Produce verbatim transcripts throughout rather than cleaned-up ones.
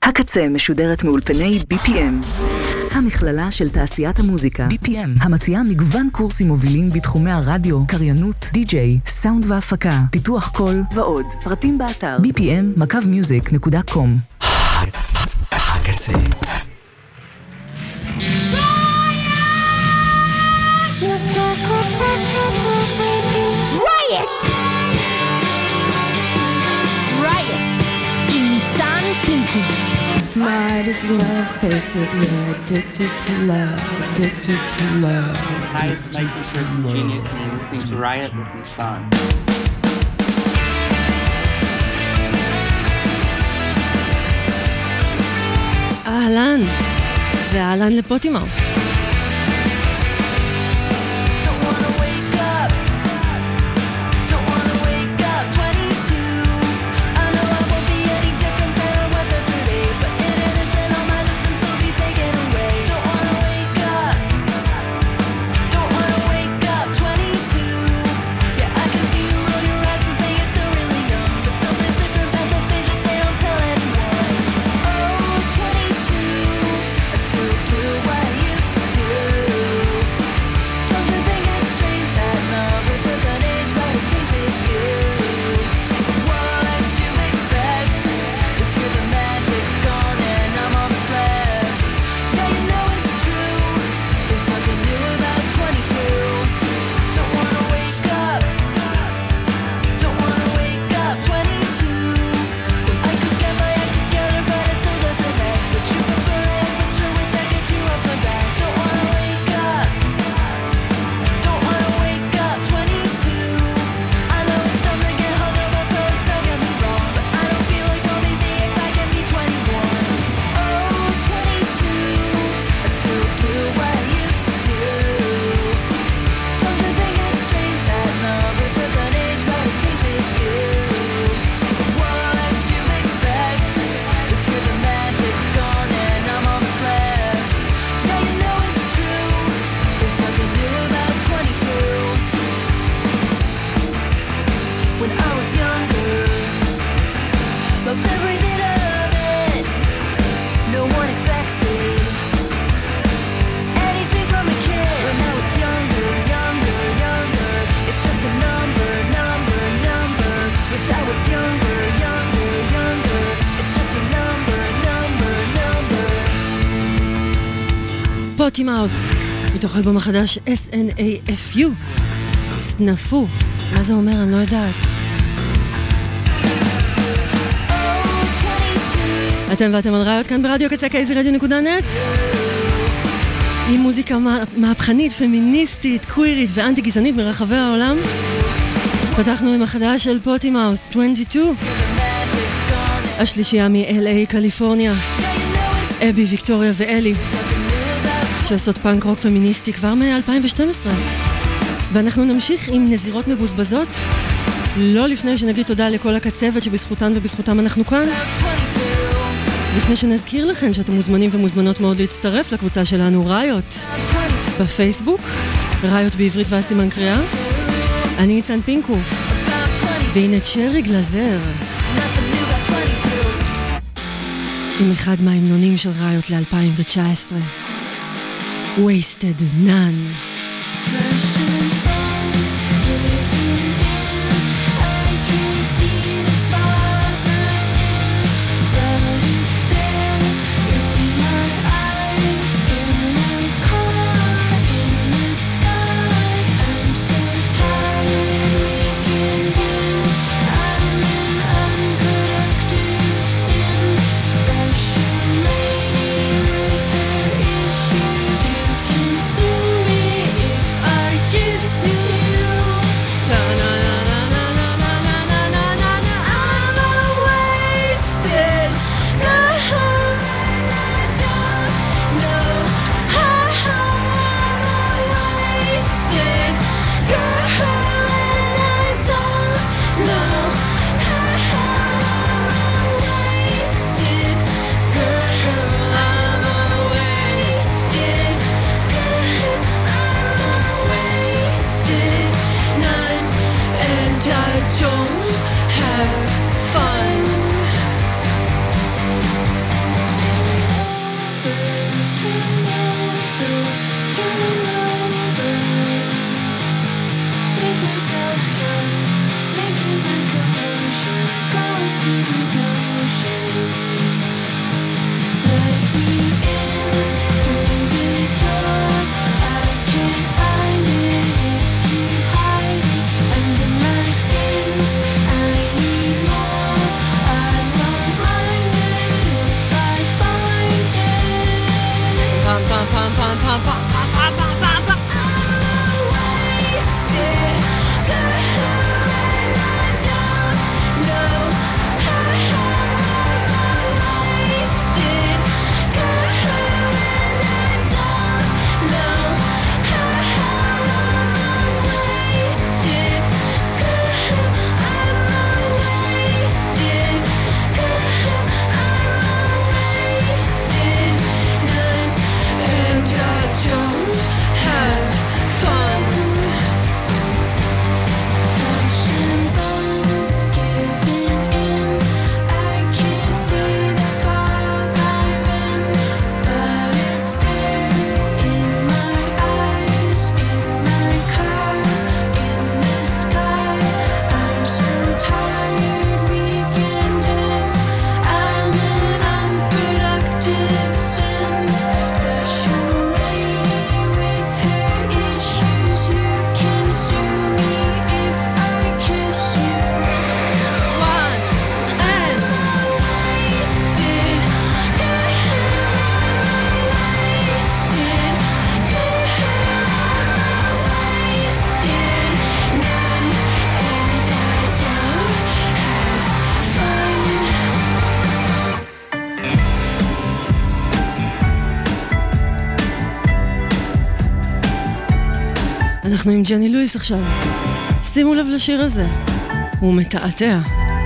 הקצה משודרת מאולפני בי פי אם, המכללה של תעשיית המוזיקה. בי פי אם, המציעה מגוון קורסים מובילים בתחומי הרדיו, קריינות, די-ג'יי, סאונד והפקה, פיתוח קול ועוד. פרטים באתר בי פי אם מקו מיוזיק נקודה קום. הקצה. Riot! Riot! עם ניצן פינקו. Might as well face it, we're addicted to love, addicted to love. Hi, it's Mikey from Genius, and you're listening to Riot with Nitzan. אהלן, ואהלן לפוטימאוס. פוטימאוס, מתוך אלבום החדש אס אן איי אף יו. סנפו, מה זה אומר? אני לא יודעת. אתם ואתם על ראיות כאן ברדיו קצה קייזי רדיו נקודה נט, עם מוזיקה מהפכנית, פמיניסטית, קווירית ואנטי גזענית מרחבי העולם. פתחנו עם החדש של פוטימאוס עשרים ושתיים, השלישייה מ-אל איי קליפורניה, אבי, ויקטוריה ואלי, שעשות פאנק רוק פמיניסטי כבר מ-אלפיים ושתים עשרה. ואנחנו נמשיך עם נזירות מבוזבזות, לא לפני שנגיד תודה לכל הקצוות שבזכותן ובזכותם אנחנו כאן. לפני שנזכיר לכם שאתם מוזמנים ומוזמנות מאוד להצטרף לקבוצה שלנו ראיות בפייסבוק, ראיות בעברית והסימן קריאה. אני ניצן פינקו, והנה צ'רי גלזר עם אחד מההמנונים של ראיות ל-אלפיים תשע עשרה, Wasted None. If I אנחנו עם ג'ני לואיס עכשיו. שימו לב לשיר הזה, הוא מתעתע.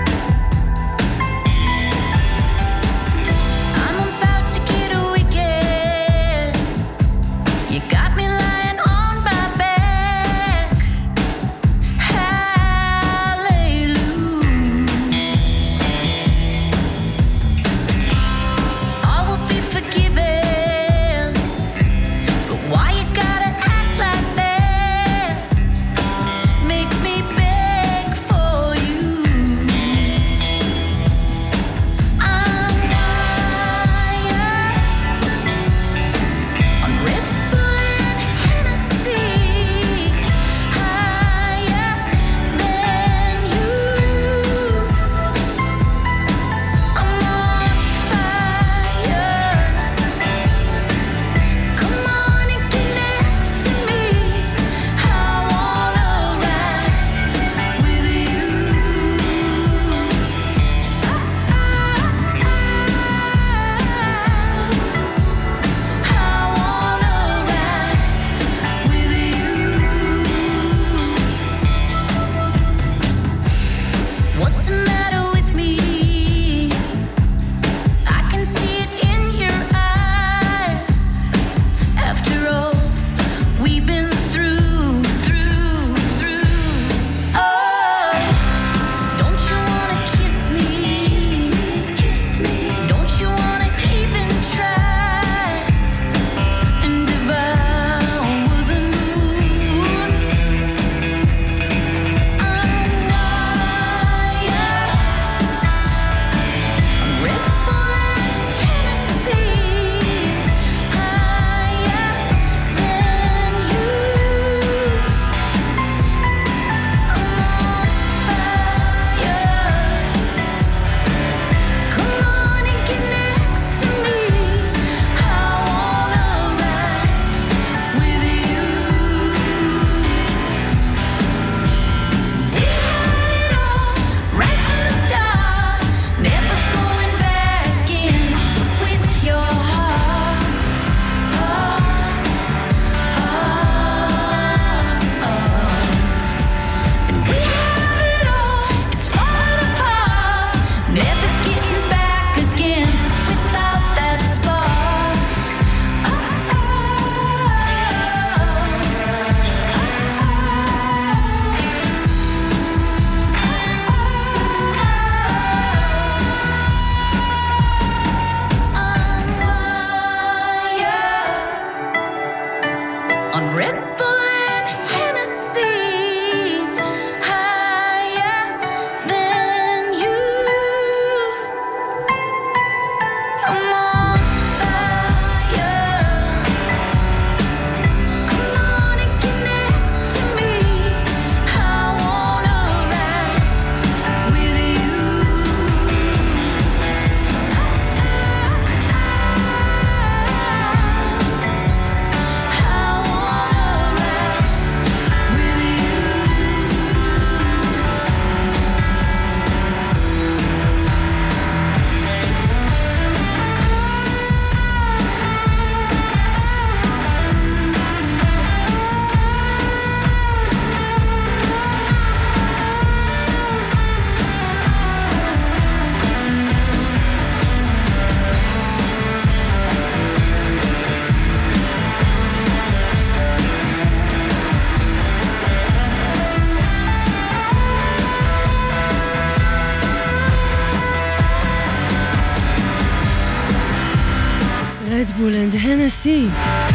רדבול אנד הנסי,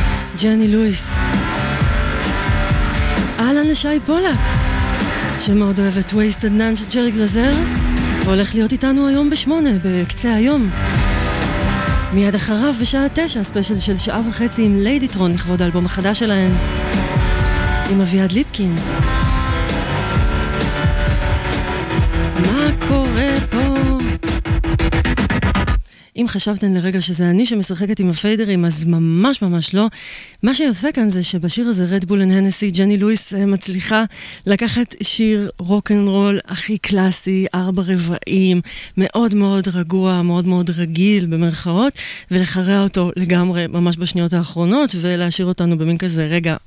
ג'ני לואיס. אהלן לשי פולק, שמאוד אוהב את Wasted None של ג'רי גלזר, והולך להיות איתנו היום בשמונה, בקצה היום. מיד אחריו בשעה תשע, ספיישל של שעה וחצי עם ליידיטרון, לכבוד האלבום החדש שלהן, עם אביעד ליפקין. מה קורה פה? אם חשבתן לרגע שזה אני שמשחקת עם הפיידרים, אז ממש ממש לא. מה שיפה כאן זה שבשיר הזה רדבול אנד הנסי, ג'ני לואיס מצליחה לקחת שיר רוק'נ'רול הכי קלאסי, ארבע רבעים, מאוד מאוד רגוע, מאוד מאוד רגיל במרכאות, ולחרע אותו לגמרי ממש בשניות האחרונות, ולהשאיר אותנו במין כזה רגע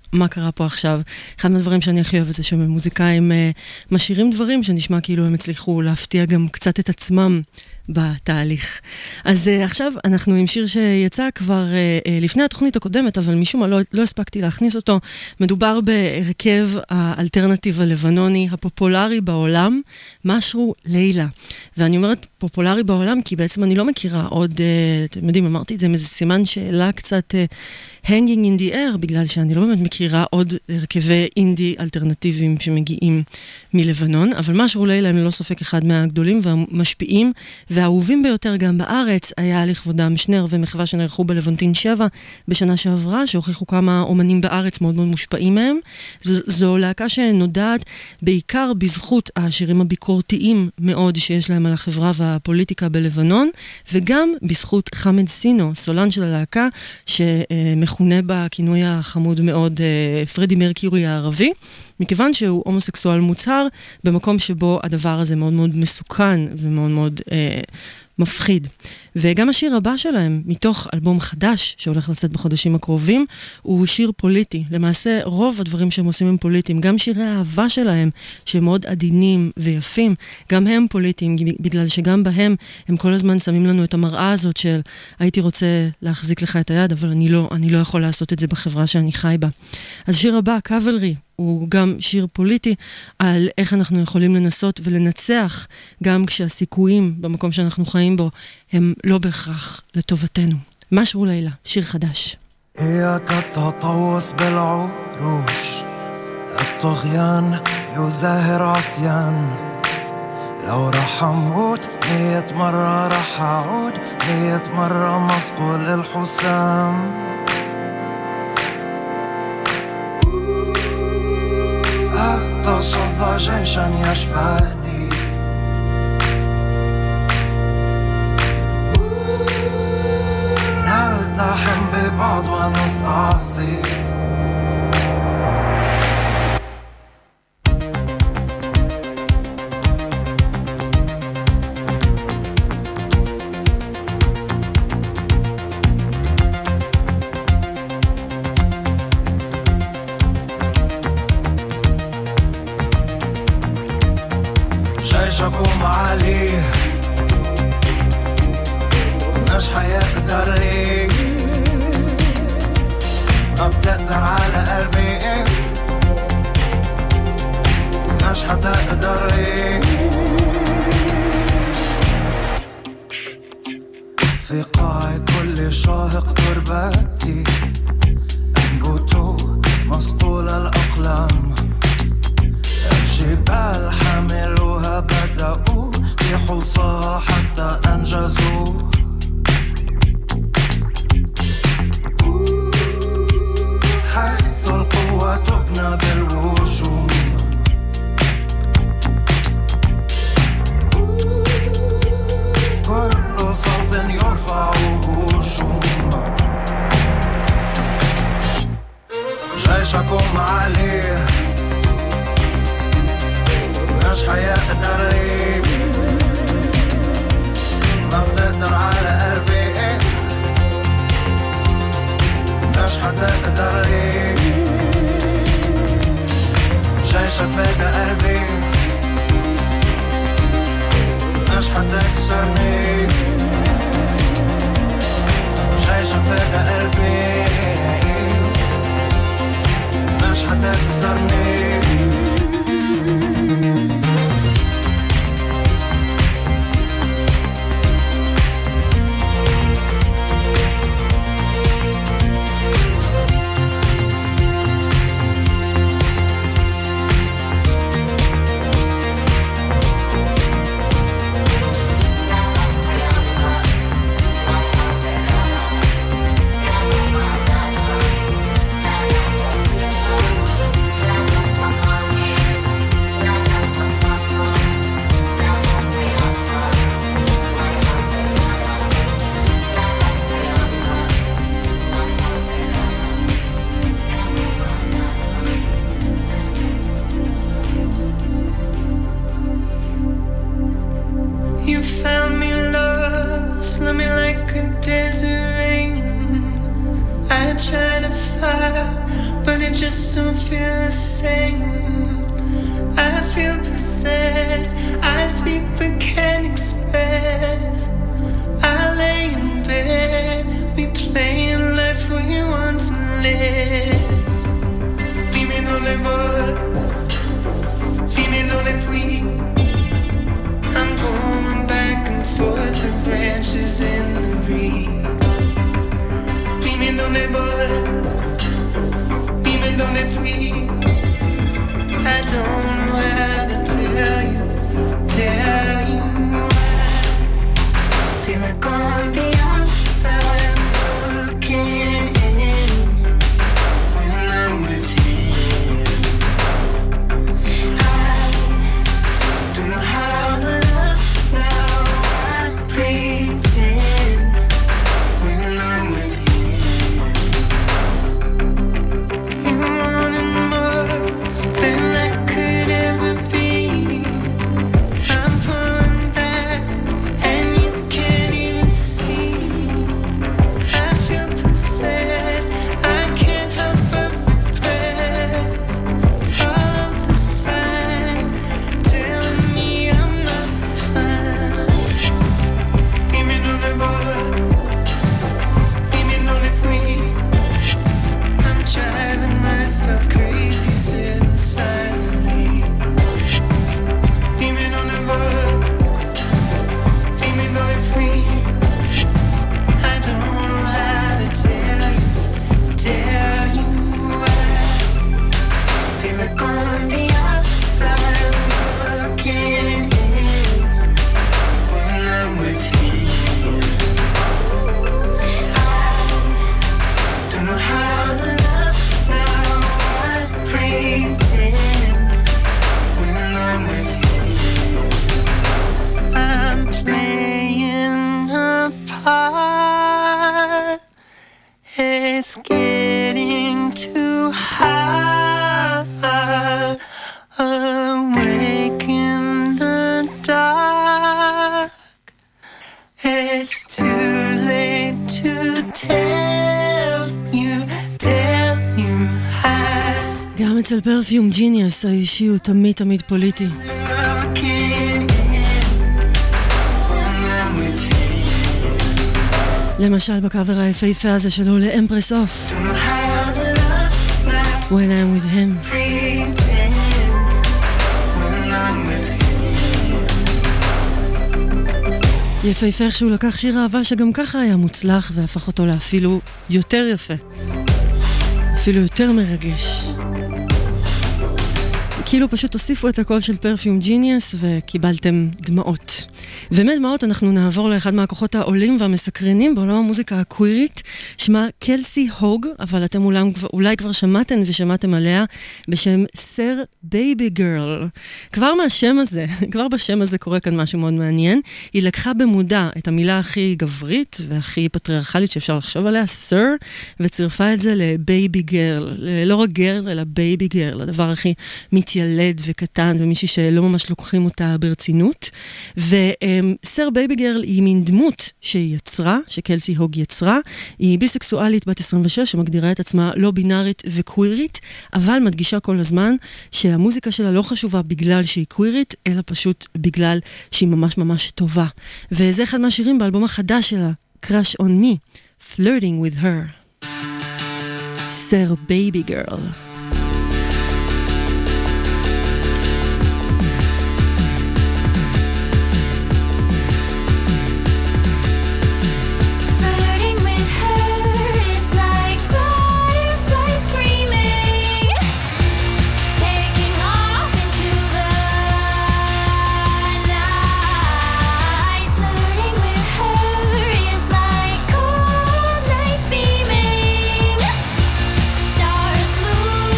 מה קרה פה עכשיו. אחד מהדברים שאני הכי אוהבת זה שמוזיקאים משאירים דברים שנשמע כאילו הם הצליחו להפתיע גם קצת את עצמם בתהליך. אז uh, עכשיו אנחנו עם שיר שיצא כבר uh, uh, לפני התוכנית הקודמת, אבל משום מה לא, לא הספקתי להכניס אותו. מדובר בהרכב האלטרנטיב הלבנוני הפופולרי בעולם, משהו לילה. ואני אומרת פופולרי בעולם כי בעצם אני לא מכירה עוד, uh, אתם יודעים, אמרתי את זה, איזה סימן שאלה קצת uh, hanging in the air, בגלל שאני לא באמת מכירה עוד הרכבי אינדי אלטרנטיביים שמגיעים מלבנון, אבל משהו לילה הם ללא ספק אחד מהגדולים והמשפיעים והאהובים ביותר גם בארץ. היה לכבודם שנר ומחווה שנערכו בלוונטין שבע בשנה שעברה, שהוכיחו כמה אומנים בארץ מאוד מאוד מושפעים מהם. זו, זו להקה שנודעת בעיקר בזכות השירים הביקורתיים מאוד שיש להם על החברה והפוליטיקה בלבנון, וגם בזכות חמד סינו, סולן של הלהקה, שמכונה בכינוי החמוד מאוד פרדי מרקיורי הערבי, מכיוון שהוא הומוסקסואל מוצהר, במקום שבו הדבר הזה מאוד מאוד מסוכן ומאוד מאוד אה, מפחיד. וגם השיר הבא שלהם, מתוך אלבום חדש שהולך לצאת בחודשים הקרובים, הוא שיר פוליטי. למעשה רוב הדברים שהם עושים הם פוליטיים, גם שירי האהבה שלהם, שהם מאוד עדינים ויפים, גם הם פוליטיים, בגלל שגם בהם הם כל הזמן שמים לנו את המראה הזאת של הייתי רוצה להחזיק לך את היד, אבל אני לא, אני לא יכול לעשות את זה בחברה שאני חי בה. אז שיר הבא, קאבלרי, הוא גם שיר פוליטי על איך אנחנו יכולים לנסות ולנצח גם כשהסיכויים במקום שאנחנו חיים בו הם לא בהכרח לטובתנו. משהו לילה, שיר חדש. إياك التطوس بالعروش الطغيان يزاهر عصيان لو رح أموت مية مرة رح أعود مية مرة مصقول الحسام أتصفى جيشا يشبهني نلتحم ببعض ونستعصي جيشكم عليه مش حيقدر لي ما بتقدر على قلبي مش حتقدر لي في قاع كل شاهق تربتي أنبتوا مسطول الأقلام الجبال حملوها بدأوا يحوصها حتى أنجزوا حيث القوة تبنى بالوجوم كل صوت يرفع هجوم جيشكم عليه مش حيقدر لي ما بتقدر على قلبي مش حتقدر لي جيشك فاق قلبي مش حتكسرني جيشك فاق قلبي مش حتكسرني Just feel the same. I feel possessed. I speak but can't express. I lay in bed. We play in life we want to live. Dime dónde voy. Dime dónde fui. I'm going back and forth. The branches in the breeze. Dime dónde voy. Dime dónde fui. I don't know how to tell you, tell you why. Feel like on the outside looking in when I'm with him. I don't know how to love now. I pretend when I'm with him. You wanted more than I could ever be. I'm pulling back and you can't even see. I feel possessed. I can't help but repress all of the signs telling me I'm not fine. Dime dónde voy. Dime dónde fui. I'm driving myself crazy sitting silently. Dime dónde voy. Dime dónde fui. I don't know how to tell you, tell you why. Feel like on the outside looking in when I'm with him. I don't know how to love now. I pretend when I'm with him. I'm playing a part. It's getting too hard. Awake in the dark. It's too late to tell you, tell you how. גם אצל פרפיום ג'יניוס האישי הוא תמיד תמיד פוליטי. Looking in when I'm with him. למשל בקאבר היפהפה הזה שלו לאמפרס אוף, Don't know how to love now. When I'm with him. Pretend when I'm with him. יפהפה איך שהוא לקח שיר אהבה שגם ככה היה מוצלח והפך אותו לאפילו יותר יפה, אפילו יותר מרגש. זה כאילו פשוט הוסיפו את הקול של פרפיום ג'יניוס וקיבלתם דמעות. ומדמעות אנחנו נעבור לאחד מהכוחות העולים והמסקרנים בעולם המוזיקה הקווירית, שמה קלסי הוג, אבל אתם אולי, אולי כבר שמעתם ושמעתם עליה בשם סר בייבי גרל. כבר מהשם הזה, כבר בשם הזה קורה כאן משהו מאוד מעניין. היא לקחה במודע את המילה הכי גברית והכי פטריארכלית שאפשר לחשוב עליה, סר, וצירפה את זה לבייבי גרל. לא רק גרל, אלא בייבי גרל, הדבר הכי מתיילד וקטן, ומישהי שלא ממש לוקחים אותה ברצינות. וסר בייבי גרל היא מין דמות שהיא יצרה, שקלסי הוג יצרה. היא ביסקסואלית בת עשרים ושש, שמגדירה את עצמה לא בינארית וקווירית, אבל מדגישה כל הזמן שהמוזיקה שלה לא חשובה בגלל שהיא קווירית, אלא פשוט בגלל שהיא ממש ממש טובה. וזה אחד מהשירים באלבום החדש שלה, Crush on Me, Flirting with Her. סר בייבי גרל. Stars glue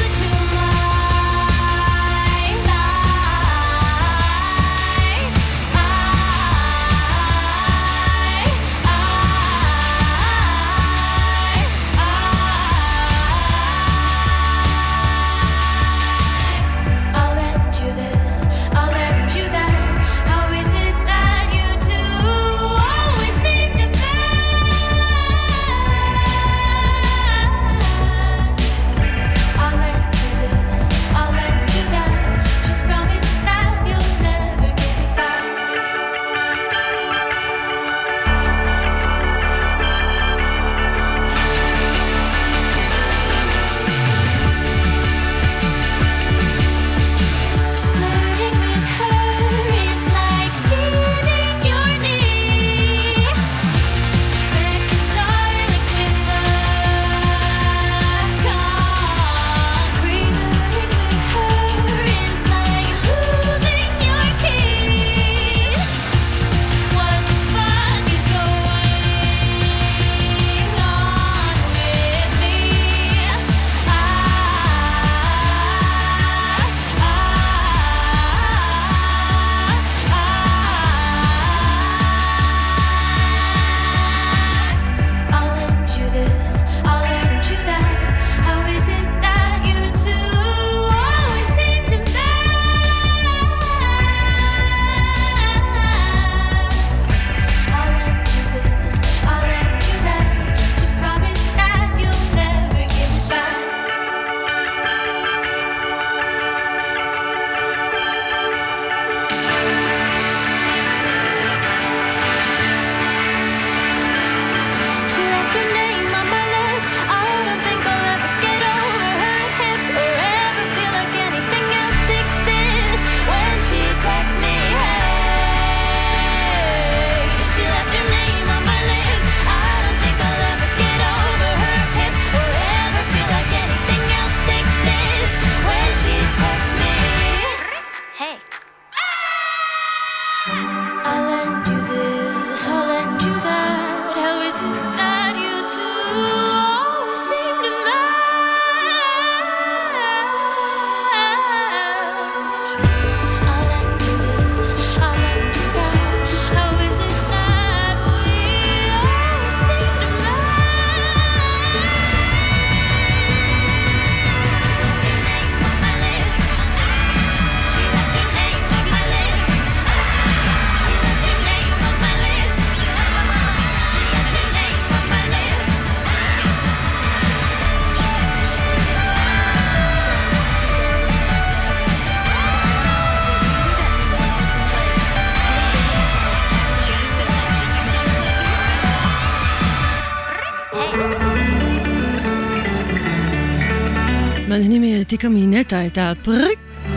מעניינים העתיקה מנטה את הפריק.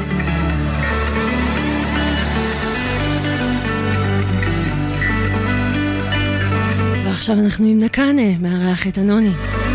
ועכשיו אנחנו עם נקנה, מארח את הנוני.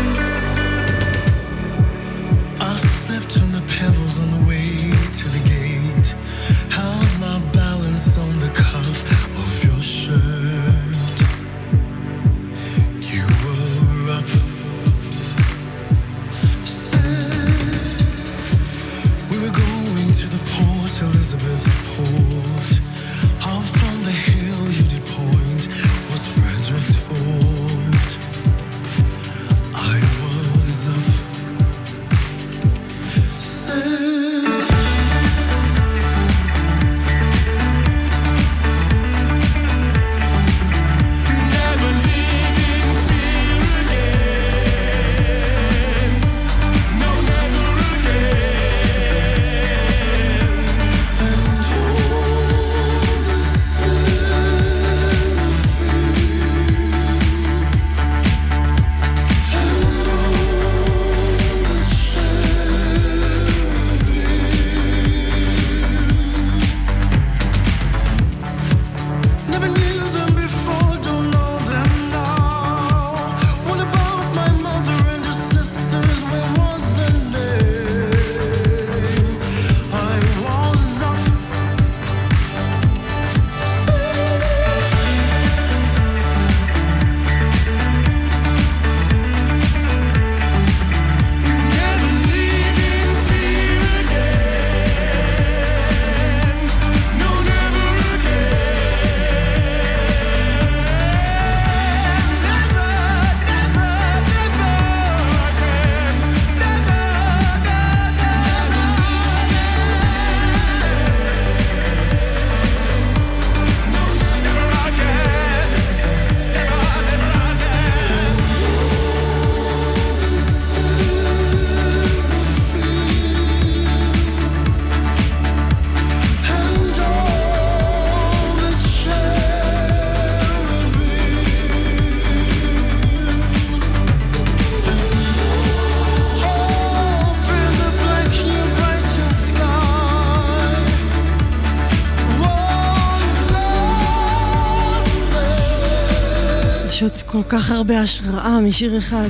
פשוט כל כך הרבה השראה משיר אחד.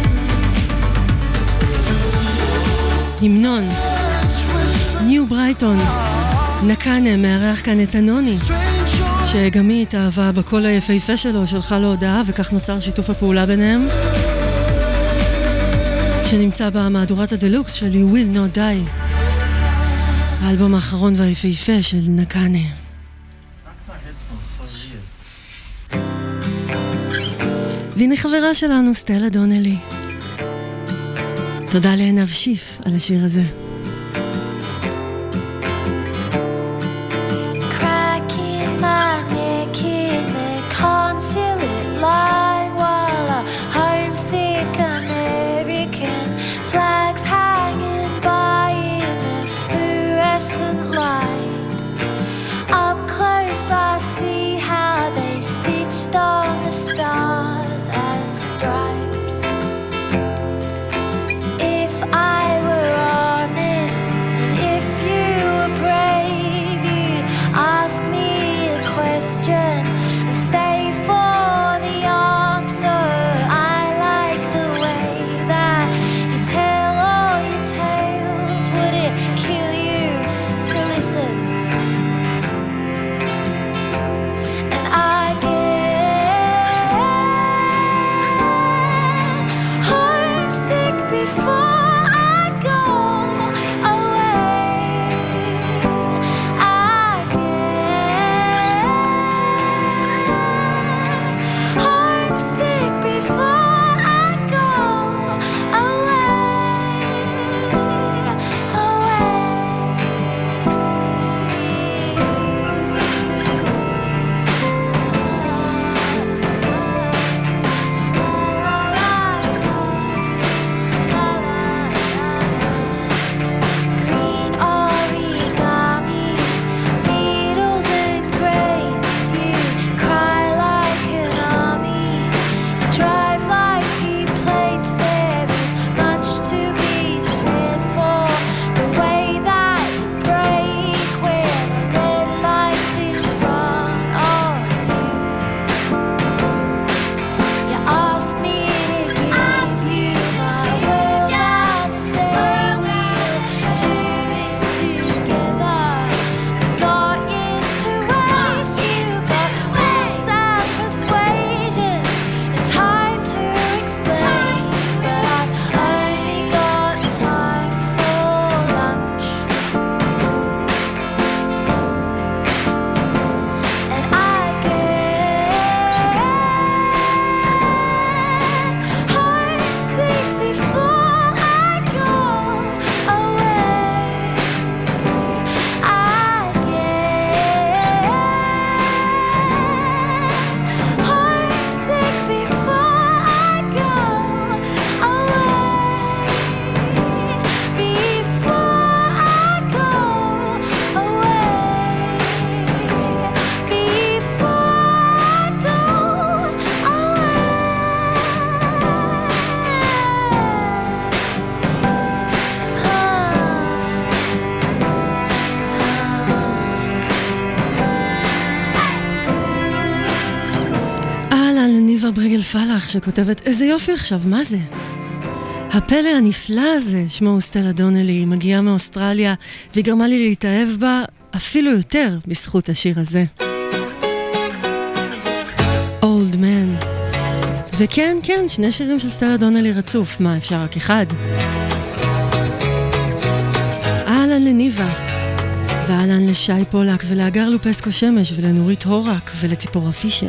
המנון, ניו ברייטון, נקנה מארח כאן את הנוני, שגם היא התאהבה בקול היפהפה שלו, שלחה לו הודעה, וכך נוצר שיתוף הפעולה ביניהם, שנמצא במהדורת הדלוקס של You Will Not Die, האלבום האחרון והיפהפה של נקנה. והנה חברה שלנו, סטלה דונלי. תודה לעינב שיף על השיר הזה. And I guess פלח שכותבת, איזה יופי עכשיו, מה זה? הפלא הנפלא הזה, שמו סטלה דונלי, מגיעה מאוסטרליה, והיא גרמה לי להתאהב בה אפילו יותר בזכות השיר הזה. Old Man. וכן, כן, שני שירים של סטלה דונלי רצוף, מה אפשר רק אחד? אהלן לניבה, ואהלן לשי פולק ולאגר לופסקו שמש ולנורית הורק ולציפורה פישר.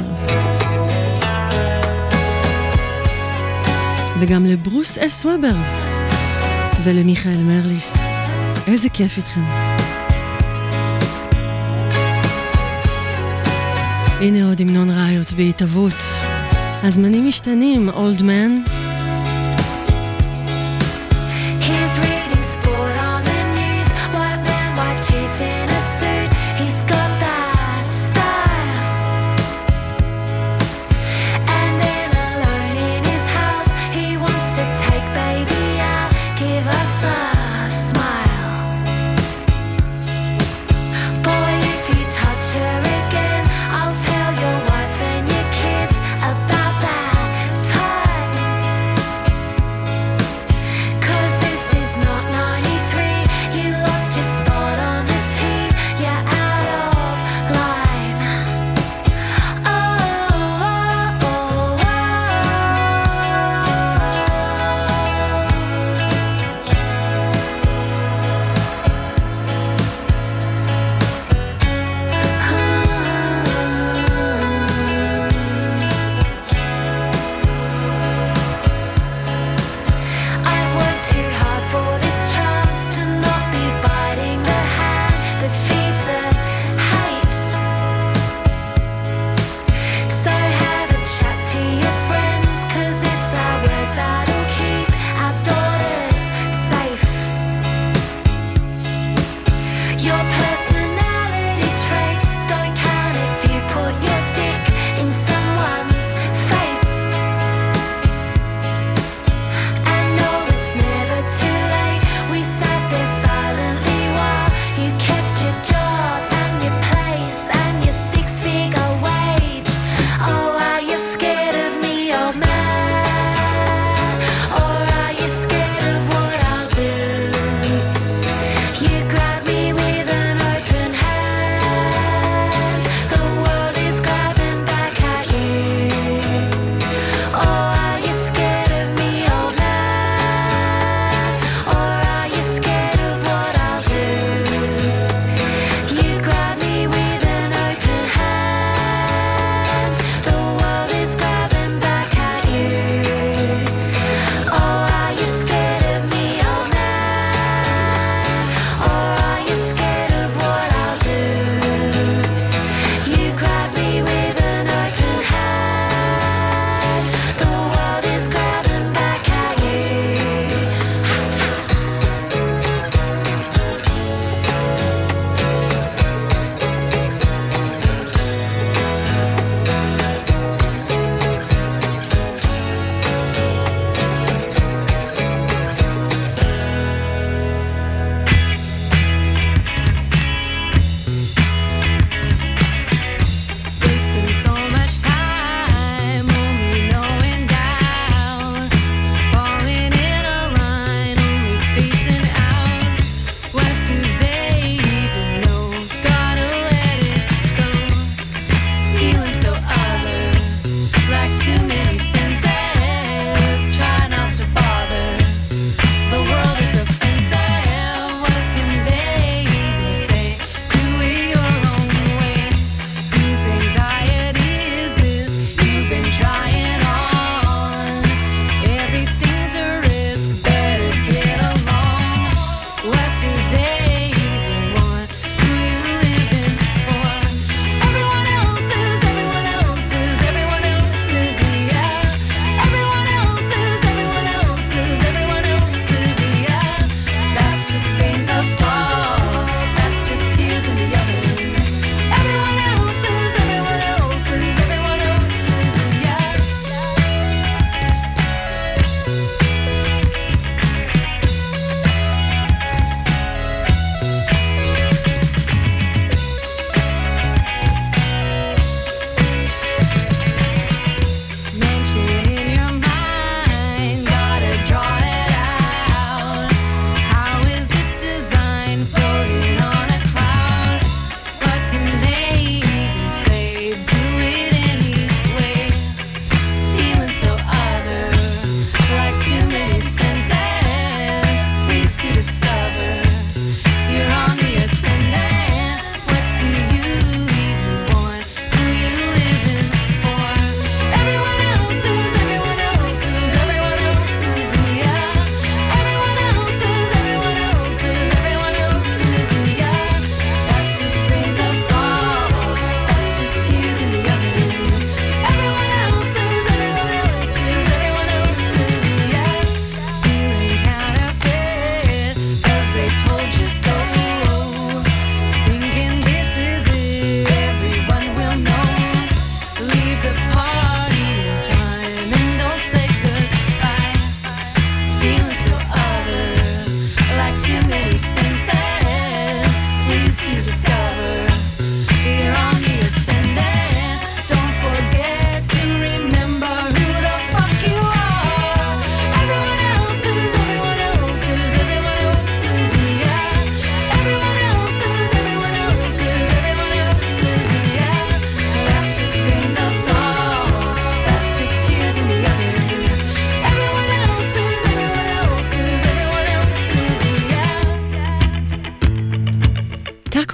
וגם לברוס אס וובר ולמיכאל מרליס. איזה כיף איתכם. הנה עוד המנון ראיות בהתאבות. הזמנים משתנים, Old Man. About that time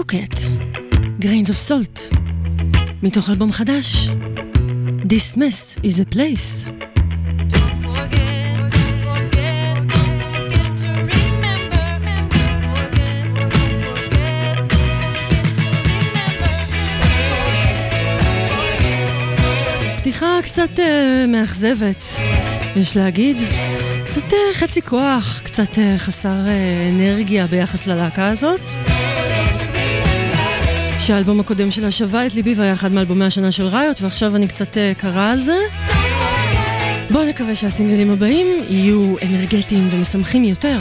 רוקט, Grains of Salt, מתוך אלבום חדש, This Mess is a Place. פתיחה קצת uh, מאכזבת, יש להגיד, קצת uh, חצי כוח, קצת uh, חסר uh, אנרגיה ביחס ללהקה הזאת. שהאלבום הקודם שלה שווה את ליבי והיה אחד מאלבומי השנה של ראיות, ועכשיו אני קצת uh, קרא על זה. בואו נקווה שהסינגלים הבאים יהיו אנרגטיים ומשמחים יותר.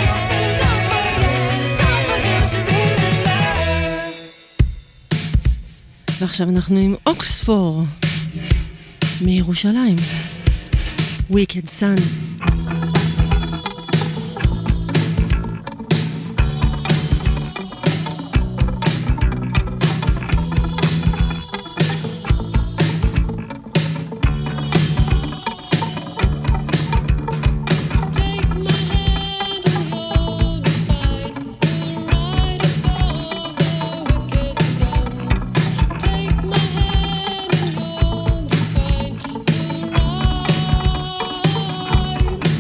ועכשיו אנחנו עם אוקספור מירושלים, Wicked Sun. Take my hand and hold the fire right above the wicked sun.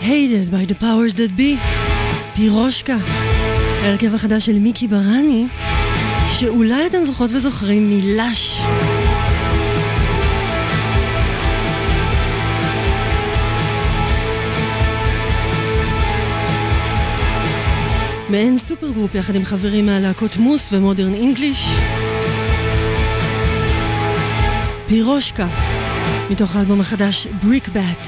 Hated by the powers that be, פירושקה, הרכב החדש של מיקי ברני, שאולי אתם זוכרות וזוכרים מלש. מעין סופר גרופ יחד עם חברים מהלהקות מוס ומודרן אינגליש. פירושקה, מתוך האלבום החדש בריק בט.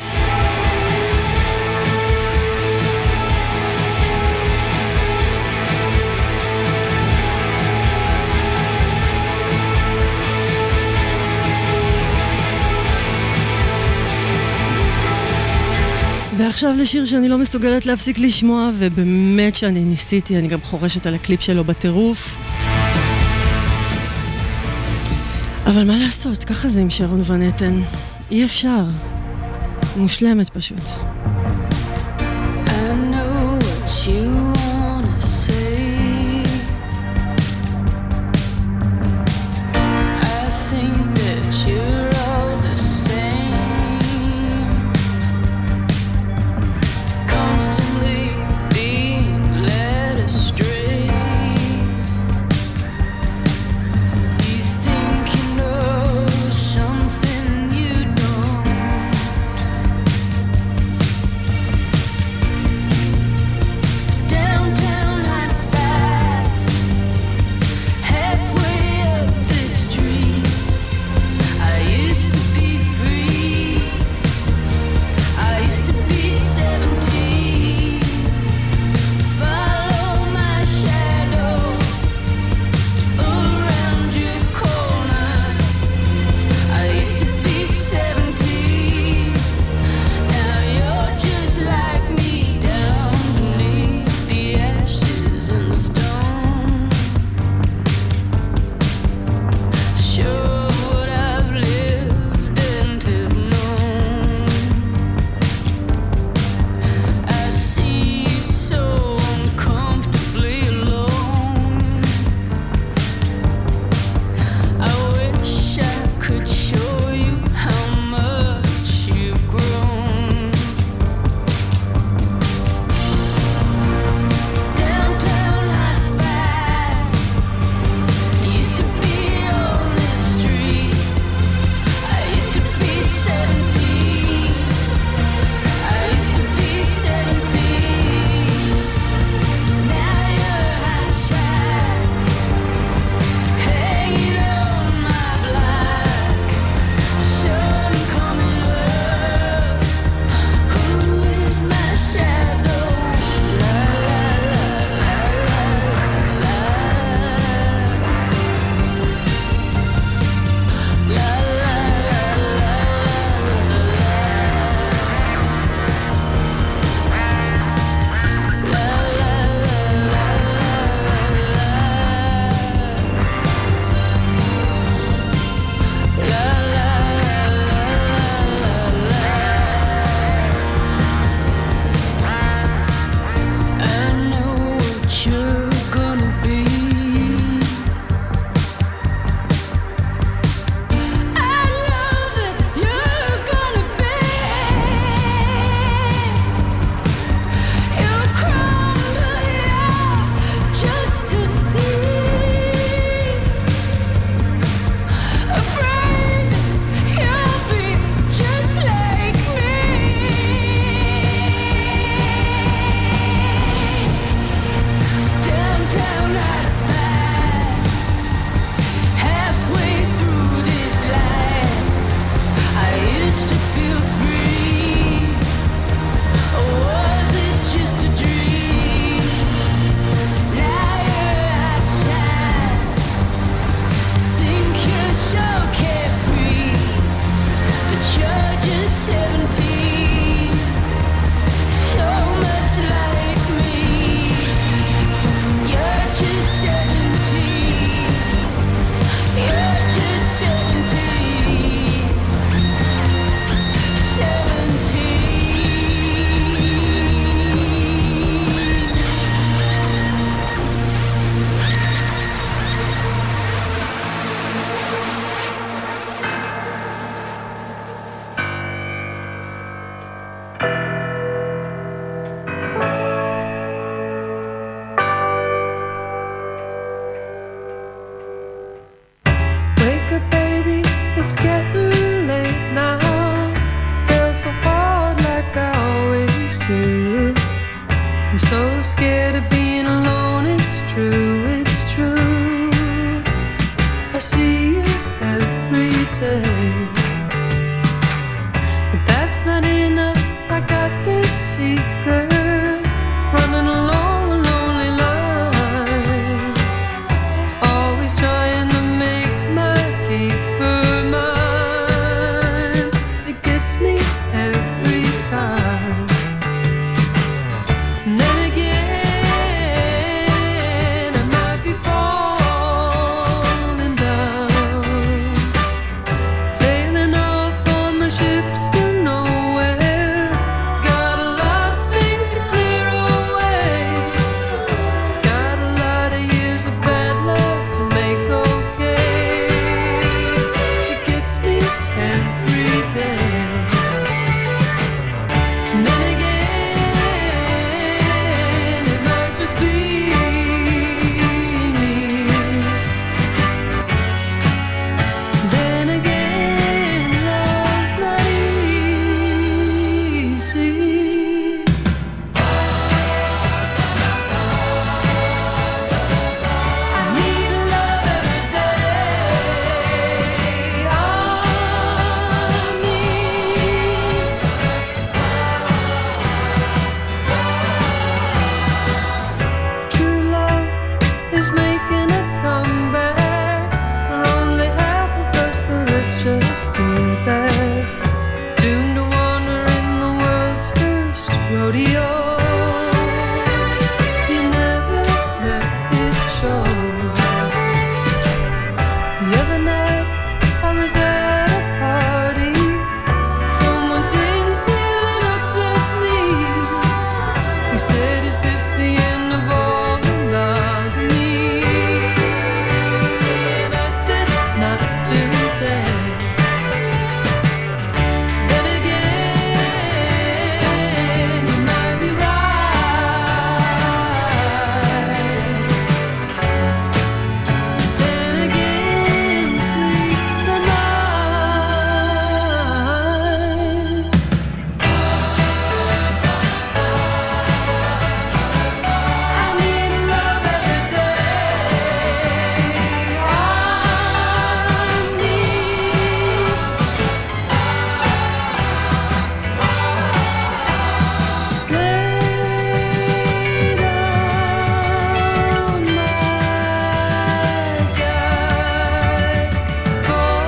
ועכשיו לשיר שאני לא מסוגלת להפסיק לשמוע, ובאמת שאני ניסיתי, אני גם חורשת על הקליפ שלו בטירוף. אבל מה לעשות, ככה זה עם שרון ון אטן. אי אפשר. מושלמת פשוט. I know what you wanna say. I think that you're all the same. Constantly being led astray. You think you know something you don't. Down too. I'm so scared of being alone. It's true, it's true. I see you every day, but that's not enough. I got this secret, running along a lonely line, always trying to make my keeper mine. It gets me every time. And then again, I might be falling down, sailing off on my ships to nowhere. Got a lot of things to clear away, got a lot of years of bad love to make okay. It gets me every day. And then again, it might just be me. Then again, love's not easy. I need love every day. I need true love is making a comeback. We're only half of us, the rest just feedback. Doomed to wander in the world's first rodeo. You never let it show. The other night I was at a party. Someone sincerely looked at me. He said, "Is this the end of all monogamy?" And I said, "Not today." Then again, you might be right. Then again, sleep the night. I need love every day. I need lay down my guy for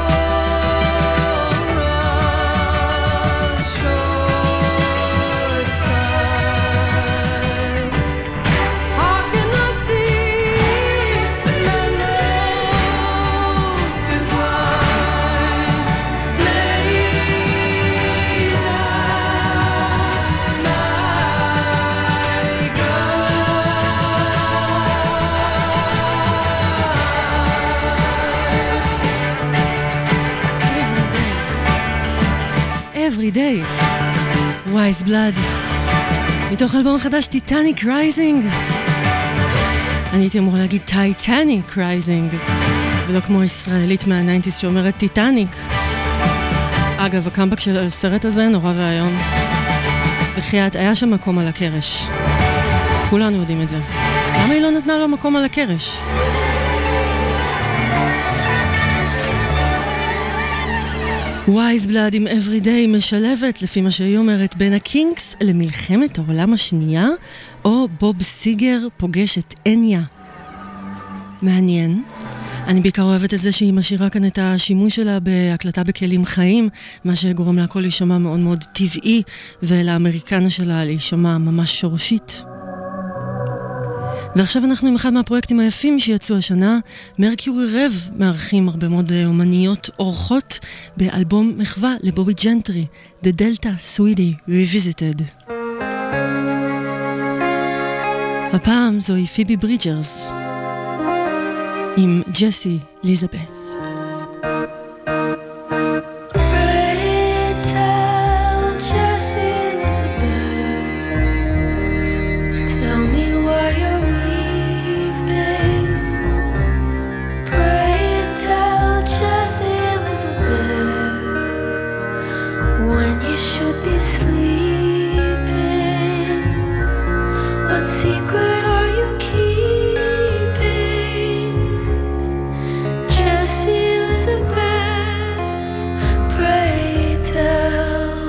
a short time. I cannot see my love is blind. Lay down my Every day. Wise Blood. מתוך אלבום חדש, טיטניק רייזינג. אני הייתי אמורה להגיד טייטניק רייזינג, ולא כמו ישראלית מהניינטיז שאומרת טיטניק. אגב, הקאמבק של הסרט הזה נורא והיום. בחייאת, היה שם מקום על הקרש. כולנו יודעים את זה. למה היא לא נתנה לו מקום על הקרש? ווייז בלאד עם Everyday משלבת, לפי מה שהיא אומרת, בין הקינקס למלחמת העולם השנייה, או בוב סיגר פוגש את אניה. מעניין. אני בעיקר אוהבת את זה שהיא משאירה כאן את השימוש שלה בהקלטה בכלים חיים, מה שגורם לה הכל להישמע מאוד מאוד טבעי, ולאמריקנה שלה להישמע ממש שורשית. ועכשיו אנחנו עם אחד מהפרויקטים היפים שיצאו השנה, מרקיורי רב מארחים הרבה מאוד אומניות אורחות באלבום מחווה לבובי ג'נטרי, The Delta Sweetie Revisited. הפעם זוהי פיבי ברידג'רס עם ג'סי ליזבת. When you should be sleeping, secret are you keeping? Jessie Elizabeth, pray tell.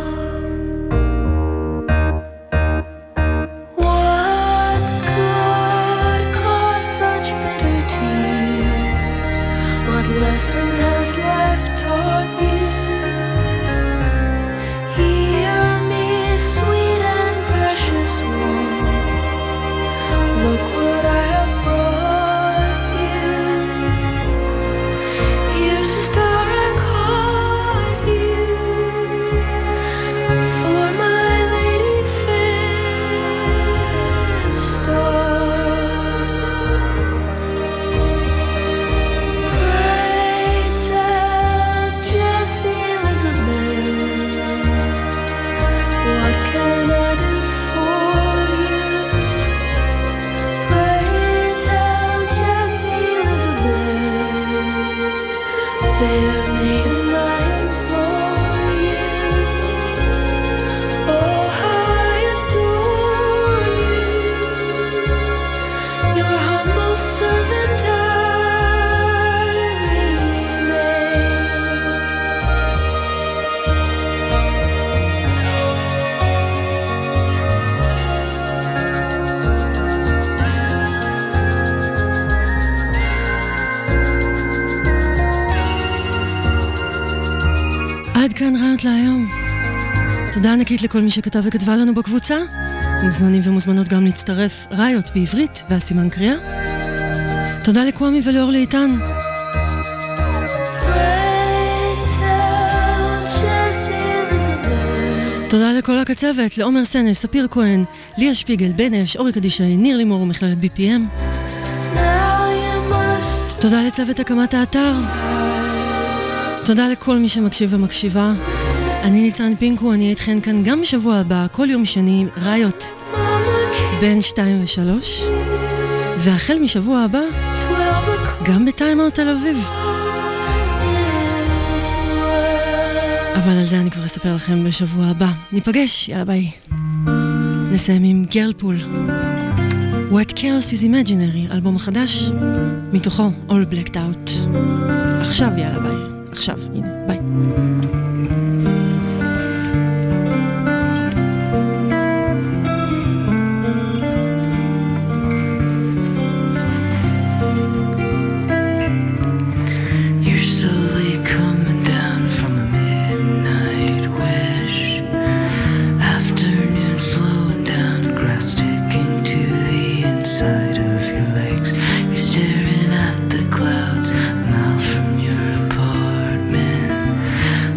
What could cause such bitter tears? What lesson has life taught you? Hear me, sweet and precious one. Look what I have brought you. Here's the star I caught you. For my lady fair star. Pray tell Jessie Elizabeth, what can I do for you? Pray tell Jessie Elizabeth, fair maiden, I implore you. Oh, how I adore you. Your humble servant I remain. עד כאן רעיונות להיום. תודה ענקית לכל מי שכתב וכתבה לנו בקבוצה. מוזמנים ומוזמנות גם להצטרף, רעיונות בעברית והסימן קריאה. תודה לקוואמי ולאורלי איתן. Pray tell Jessie Elizabeth. תודה לכל הקצוות, לעומר סנל, ספיר כהן, ליה שפיגל, בן אש, אורי קדישאי, ניר לימור ומכללת בי פי אם. Now you must תודה לצוות הקמת האתר. תודה לכל מי שמקשיב ומקשיבה. אני ניצן פינקו, אני איתכן כאן גם בשבוע הבא, כל יום שני, רעיונות בין שתיים ושלוש, והחל משבוע הבא, גם בטיימאוט תל אביב. אבל על זה אני כבר אספר לכם בשבוע הבא. ניפגש, יאללה ביי. נסיים עם גרלפול. What Chaos is Imaginary, אלבום החדש, מתוכו All Blacked Out. עכשיו יאללה ביי. עכשיו, הנה, ביי. You're slowly coming down from a midnight wish. Afternoon slowing down, grass sticking to the inside of your legs. You're staring at the clouds a mile from your apartment.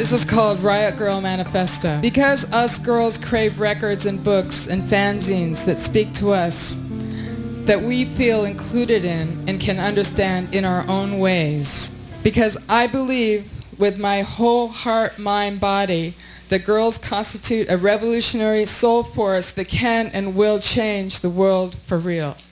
This is called Riot Girl Manifesto. Because us girls crave records and books and fanzines that speak to us, that we feel included in and can understand in our own ways. Because I believe with my whole heart, mind, body, that girls constitute a revolutionary soul force that can and will change the world for real.